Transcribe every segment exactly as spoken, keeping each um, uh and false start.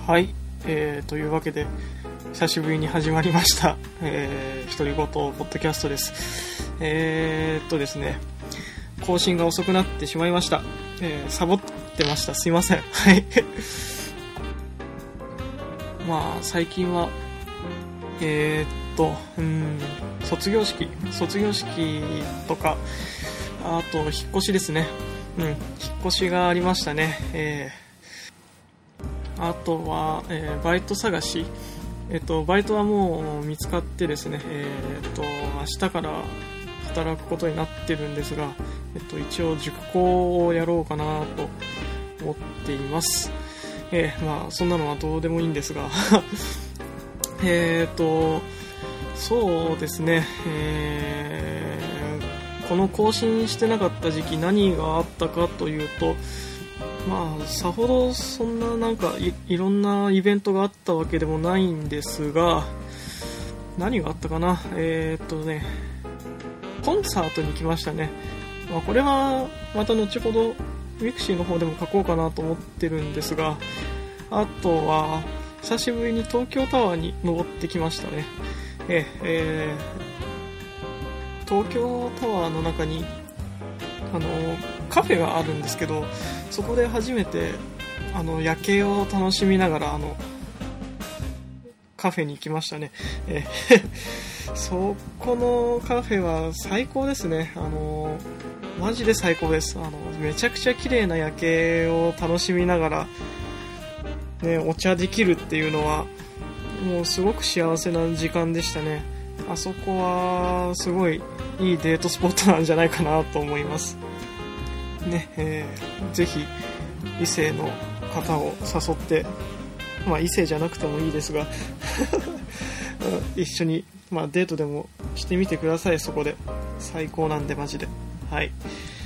はい、えー、というわけで久しぶりに始まりました、えー、独り言ポッドキャストです。えーっとですね更新が遅くなってしまいました。えー、サボってました。すいません。はいまあ最近はえーっとうん卒業式卒業式とか、あと引っ越しですね。うん引っ越しがありましたね。えー、あとは、えー、バイト探し、えっとバイトはもう見つかってですね、えー、っと明日から働くことになってるんですが、えっと一応塾講をやろうかなと思っています。えー、まあそんなのはどうでもいいんですがえっとそうですね、えー、この更新してなかった時期何があったかというと、まあさほどそんななんか い, いろんなイベントがあったわけでもないんですが、何があったかな。えー、っとねコンサートに来ましたね。まあ、これはまた後ほどミクシーの方でも書こうかなと思ってるんですが、あとは久しぶりに東京タワーに登ってきましたね。ええー、東京タワーの中にあのカフェがあるんですけど、そこで初めてあの夜景を楽しみながらあのカフェに行きましたね。えー、そこのカフェは最高ですね。あのマジで最高です。あのめちゃくちゃ綺麗な夜景を楽しみながら、ね、お茶できるっていうのはもうすごく幸せな時間でしたね。あそこはすごいいいデートスポットなんじゃないかなと思いますね。えー、ぜひ異性の方を誘って、まあ異性じゃなくてもいいですが一緒に、まあ、デートでもしてみてください。そこで最高なんでマジで。はい。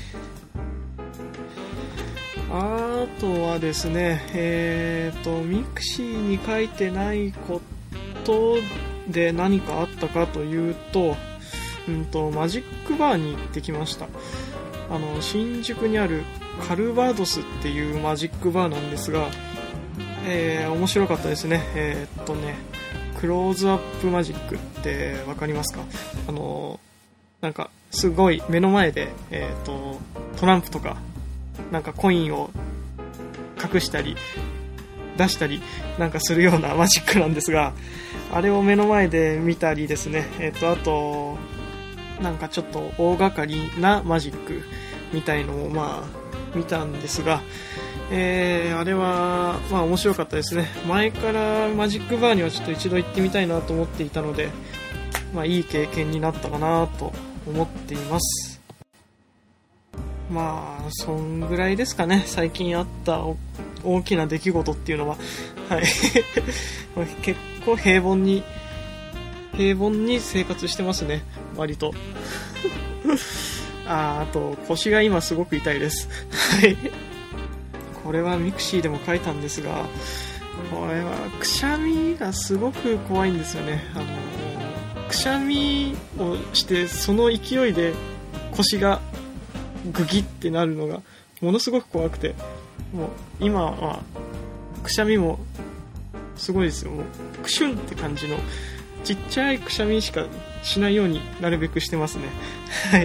あとはですね、えーとミクシーに書いてないことで何かあったかというと、うんとマジックバーに行ってきました。あの新宿にあるカルバードスっていうマジックバーなんですが、えー、面白かったですね。えーっとねクローズアップマジックってわかりますか？あのなんかすごい目の前で、えーとトランプとかなんかコインを隠したり出したりなんかするようなマジックなんですが、あれを目の前で見たりですね、えーとあとなんかちょっと大掛かりなマジックみたいのをまあ見たんですが、えー、あれはまあ面白かったですね。前からマジックバーにはちょっと一度行ってみたいなと思っていたので、まあいい経験になったかなと思っています。まあそんぐらいですかね、最近あった大きな出来事っていうのは。はい結構平凡に平凡に生活してますね、割とあ, あと腰が今すごく痛いですはいこれはミクシーでも書いたんですが、これはくしゃみがすごく怖いんですよね。あのくしゃみをしてその勢いで腰がグギってなるのがものすごく怖くて、もう今はくしゃみもすごいですよ。もうクシュンって感じのちっちゃいくしゃみしかしないようになるべくしてますねはい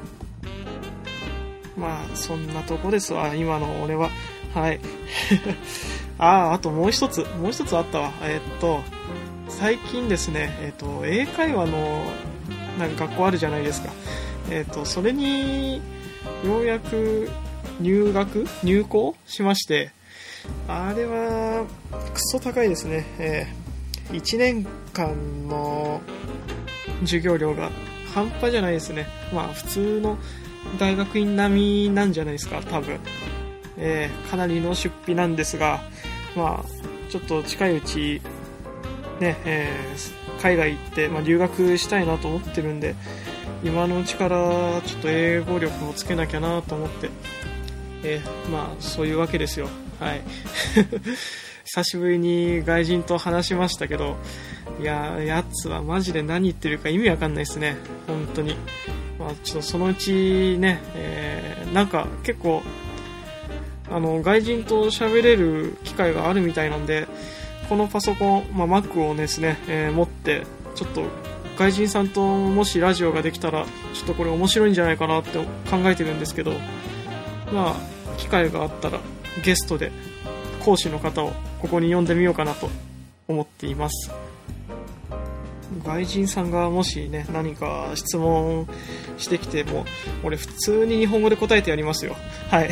まあそんなとこですわ今の俺は。はいあああともう一つもう一つあったわ。えー、っと最近ですね、えー、っと英会話のなんか学校あるじゃないですか。えー、っとそれにようやく入学入校しまして、あれはクソ高いですね。えー、いちねんかんの授業料が半端じゃないですね。まあ普通の大学院並みなんじゃないですか多分。えー、かなりの出費なんですが、まあちょっと近いうちね、えー、海外行って、まあ、留学したいなと思ってるんで、今のうちからちょっと英語力もつけなきゃなと思って、えー、まあそういうわけですよ。はい久しぶりに外人と話しましたけど、いややつはマジで何言ってるか意味わかんないですね本当に。まあ、ちょっとそのうちね、えー、なんか結構あの外人と喋れる機会があるみたいなんで、 このパソコン、まあ、Mac をですね、えー、持ってちょっと外人さんともしラジオができたらちょっとこれ面白いんじゃないかなって考えてるんですけど、まあ機会があったらゲストで講師の方をここに呼んでみようかなと思っています。外人さんがもしね何か質問してきても俺普通に日本語で答えてやりますよ。はい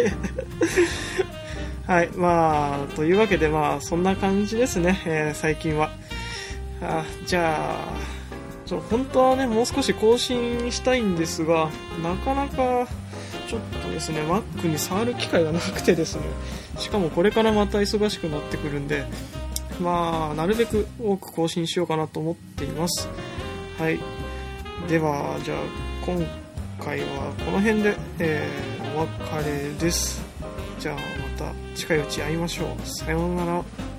はい、まあというわけでまあそんな感じですね、えー、最近は。あ、じゃあちょ本当はねもう少し更新したいんですが、なかなかちょっとですね Mac に触る機会がなくてですね、しかもこれからまた忙しくなってくるんで、まあなるべく多く更新しようかなと思っています。はい、ではじゃあ今回はこの辺で、えー、お別れです。じゃあまた近いうち会いましょう。さようなら。